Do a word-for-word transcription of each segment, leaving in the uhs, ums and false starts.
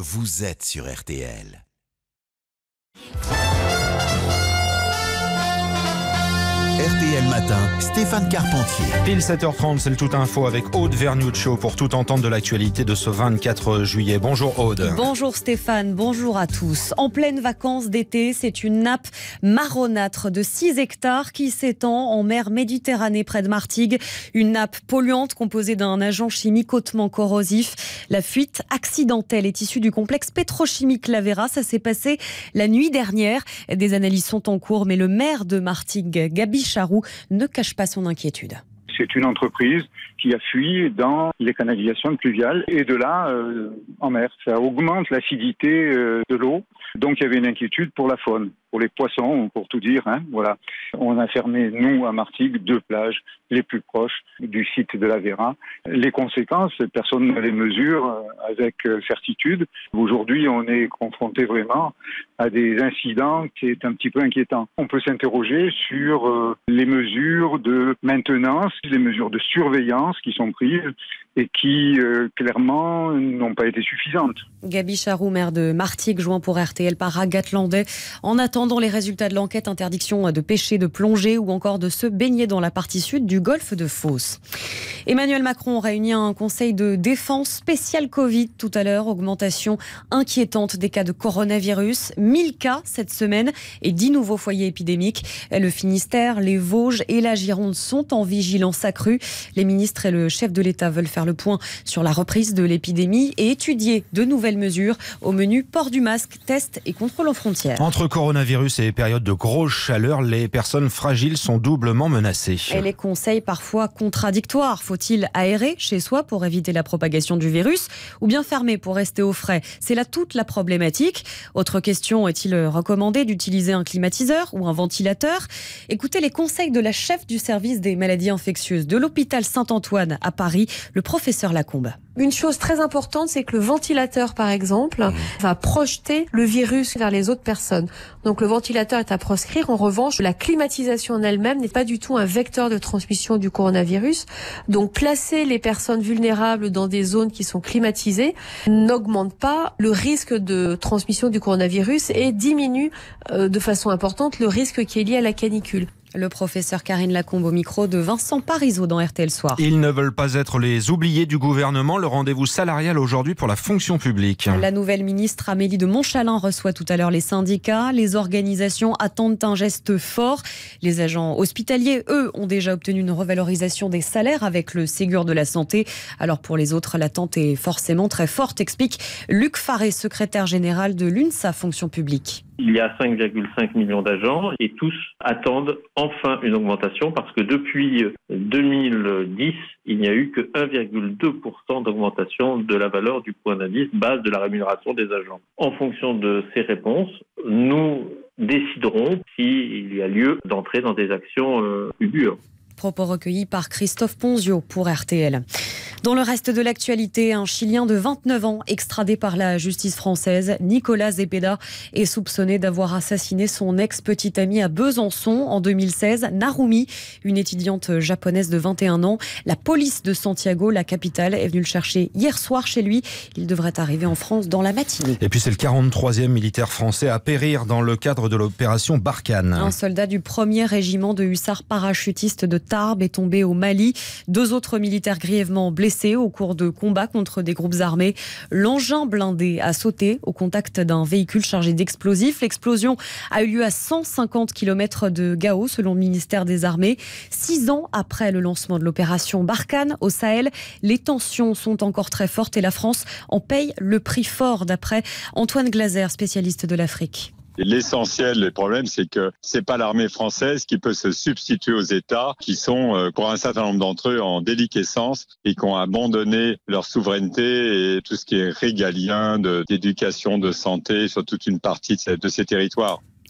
vous êtes sur R T L. R T L Matin, Stéphane Carpentier. Pile sept heures trente, c'est le Tout Info avec Aude Vernuccio pour tout entendre de l'actualité de ce vingt-quatre juillet. Bonjour Aude. Bonjour Stéphane, bonjour à tous. En pleine vacances d'été, c'est une nappe marronâtre de six hectares qui s'étend en mer Méditerranée près de Martigues. Une nappe polluante composée d'un agent chimique hautement corrosif. La fuite accidentelle est issue du complexe pétrochimique Lavera. Ça s'est passé la nuit dernière. Des analyses sont en cours, mais le maire de Martigues, Gaby Charroux, ne cache pas son inquiétude. C'est une entreprise qui a fui dans les canalisations pluviales et de là euh, en mer. Ça augmente l'acidité euh, de l'eau. Donc il y avait une inquiétude pour la faune, pour les poissons, pour tout dire. Hein, voilà. On a fermé, nous, à Martigues, deux plages les plus proches du site de Lavera. Les conséquences, personne ne les mesure avec certitude. Aujourd'hui, on est confronté vraiment à des incidents qui est un petit peu inquiétant. On peut s'interroger sur euh, les mesures de maintenance, les mesures de surveillance qui sont prises et qui, euh, clairement, n'ont pas été suffisantes. Gaby Charroux, maire de Martigues, joint pour R T L par Agathe Landais. En attendant les résultats de l'enquête, interdiction de pêcher, de plonger ou encore de se baigner dans la partie sud du golfe de Fos. Emmanuel Macron réunit un conseil de défense spécial Covid tout à l'heure. Augmentation inquiétante des cas de coronavirus. mille cas cette semaine et dix nouveaux foyers épidémiques. Le Finistère, les Vosges et la Gironde sont en vigilance accrue. Les ministres et le chef de l'État veulent faire le point sur la reprise de l'épidémie et étudier de nouvelles mesures au menu port du masque, test et contrôle aux frontières. Entre coronavirus et période de grosse chaleur, les personnes fragiles sont doublement menacées. Et les conseils parfois contradictoires. Faut-il aérer chez soi pour éviter la propagation du virus ou bien fermer pour rester au frais? C'est là toute la problématique. Autre question, est-il recommandé d'utiliser un climatiseur ou un ventilateur? Écoutez les conseils de la chef du service des maladies infectieuses de l'hôpital Saint-Antoine à Paris, le professeur Lacombe. Une chose très importante, c'est que le ventilateur, par exemple, mmh. va projeter le virus vers les autres personnes. Donc le ventilateur est à proscrire. En revanche, la climatisation en elle-même n'est pas du tout un vecteur de transmission du coronavirus. Donc placer les personnes vulnérables dans des zones qui sont climatisées n'augmente pas le risque de transmission du coronavirus et diminue euh, de façon importante le risque qui est lié à la canicule. Le professeur Karine Lacombe au micro de Vincent Parisot dans R T L Soir. Ils ne veulent pas être les oubliés du gouvernement. Le rendez-vous salarial aujourd'hui pour la fonction publique. La nouvelle ministre Amélie de Montchalin reçoit tout à l'heure les syndicats. Les organisations attendent un geste fort. Les agents hospitaliers, eux, ont déjà obtenu une revalorisation des salaires avec le Ségur de la santé. Alors pour les autres, l'attente est forcément très forte, explique Luc Faré, secrétaire général de l'UNSA Fonction publique. Il y a cinq virgule cinq millions d'agents et tous attendent enfin une augmentation parce que depuis deux mille dix, il n'y a eu que un virgule deux pour cent d'augmentation de la valeur du point d'indice base de la rémunération des agents. En fonction de ces réponses, nous déciderons s'il y a lieu d'entrer dans des actions euh, plus dures. Propos recueillis par Christophe Ponzio pour R T L. Dans le reste de l'actualité, un Chilien de vingt-neuf ans extradé par la justice française, Nicolas Zepeda, est soupçonné d'avoir assassiné son ex-petite amie à Besançon en deux mille seize, Narumi, une étudiante japonaise de vingt et un ans. La police de Santiago, la capitale, est venue le chercher hier soir chez lui. Il devrait arriver en France dans la matinée. Et puis c'est le quarante-troisième militaire français à périr dans le cadre de l'opération Barkhane. Un soldat du premier régiment de hussards parachutistes de Tarbes est tombé au Mali. Deux autres militaires grièvement blessés au cours de combats contre des groupes armés. L'engin blindé a sauté au contact d'un véhicule chargé d'explosifs. L'explosion a eu lieu à cent cinquante kilomètres de Gao, selon le ministère des Armées. Six ans après le lancement de l'opération Barkhane au Sahel, les tensions sont encore très fortes et la France en paye le prix fort, d'après Antoine Glaser, spécialiste de l'Afrique. L'essentiel, le problème, c'est que c'est pas l'armée française qui peut se substituer aux États qui sont, pour un certain nombre d'entre eux, en déliquescence et qui ont abandonné leur souveraineté et tout ce qui est régalien de, d'éducation, de santé sur toute une partie de ces, de ces territoires.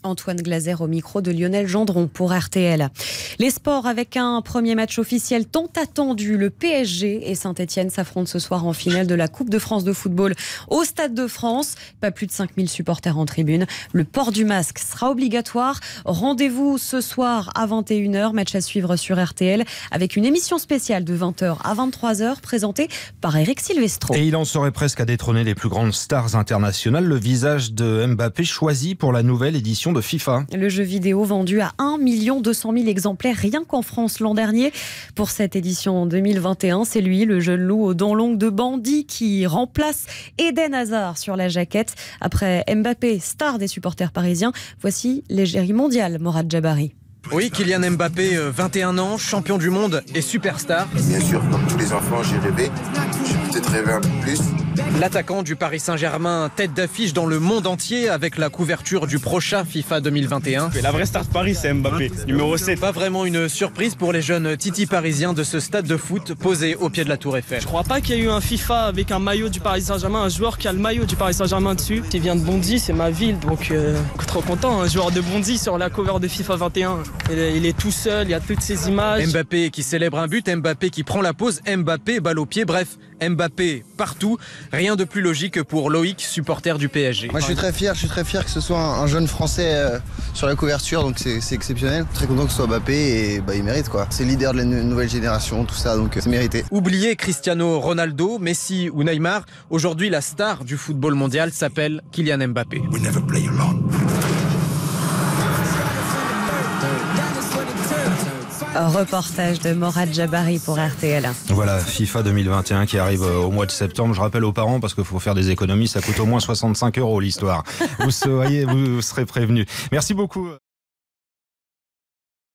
Antoine Glaser au micro de Lionel Gendron pour R T L. Les sports avec un premier match officiel tant attendu. Le P S G et Saint-Etienne s'affrontent ce soir en finale de la Coupe de France de football au Stade de France. Pas plus de cinq mille supporters en tribune. Le port du masque sera obligatoire. Rendez-vous ce soir à vingt et une heures. Match à suivre sur R T L avec une émission spéciale de vingt heures à vingt-trois heures présentée par Eric Silvestro. Et il en serait presque à détrôner les plus grandes stars internationales. Le visage de Mbappé choisi pour la nouvelle édition de FIFA. Le jeu vidéo vendu à un million deux cent mille exemplaires rien qu'en France l'an dernier. Pour cette édition deux mille vingt et un, c'est lui, le jeune loup aux dents longues de bandit, qui remplace Eden Hazard sur la jaquette. Après Mbappé, star des supporters parisiens, voici l'égérie mondiale Morad Jabari. Oui, Kylian Mbappé, vingt et un ans, champion du monde et superstar. Bien sûr, comme tous les enfants, j'ai rêvé. J'ai peut-être rêvé un peu plus. L'attaquant du Paris Saint-Germain, tête d'affiche dans le monde entier avec la couverture du prochain FIFA deux mille vingt et un. La vraie star de Paris, c'est Mbappé, numéro sept. Pas vraiment une surprise pour les jeunes titis parisiens de ce stade de foot posé au pied de la Tour Eiffel. Je crois pas qu'il y ait eu un FIFA avec un maillot du Paris Saint-Germain, un joueur qui a le maillot du Paris Saint-Germain dessus. Il vient de Bondy, c'est ma ville, donc euh, trop content. Un joueur de Bondy sur la cover de FIFA vingt et un. Il est, il est tout seul, il y a toutes ces images. Mbappé qui célèbre un but, Mbappé qui prend la pause, Mbappé balle au pied, bref, Mbappé partout. Rien de plus logique pour Loïc, supporter du P S G. Moi je suis très fier, je suis très fier que ce soit un jeune Français euh, sur la couverture, donc c'est, c'est exceptionnel. Très content que ce soit Mbappé et bah, il mérite quoi. C'est le leader de la nouvelle génération, tout ça, donc c'est mérité. Oubliez Cristiano Ronaldo, Messi ou Neymar, aujourd'hui la star du football mondial s'appelle Kylian Mbappé. We never play alone. Reportage de Morad Jabari pour R T L. Voilà, FIFA deux mille vingt et un qui arrive au mois de septembre. Je rappelle aux parents, parce qu'il faut faire des économies, ça coûte au moins soixante-cinq euros l'histoire. Vous, soyez, vous serez prévenus. Merci beaucoup.